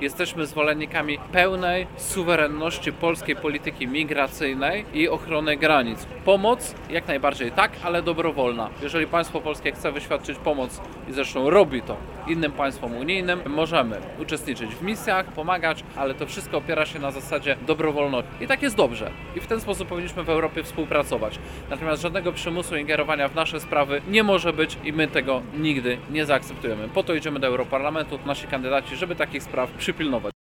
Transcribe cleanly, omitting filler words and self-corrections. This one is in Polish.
jesteśmy zwolennikami pełnej suwerenności polskiej polityki migracyjnej i ochrony granic. Pomoc jak najbardziej tak, ale dobrowolna. Jeżeli państwo polskie chce wyświadczyć pomoc i zresztą robi to innym państwom unijnym, możemy uczestniczyć w misjach, pomagać, ale to wszystko opiera się na zasadzie dobrowolności. I tak jest dobrze. I w ten sposób powinniśmy w Europie współpracować. Natomiast żadnego przymusu ingerowania w nasze sprawy nie może być i my tego nigdy nie zaakceptujemy. Po to idziemy do Europarlamentu, nasi kandydaci, żeby takich spraw przypilnować.